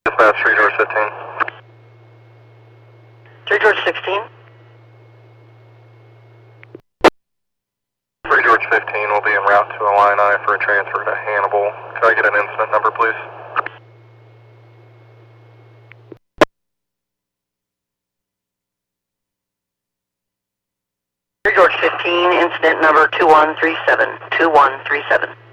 Dispatch 3 George 15. 3 George 16. 3 George 15 will be en route to Illini for a transfer to Hannibal. Could I get an incident number, please? George 15, incident number 2137. 2137.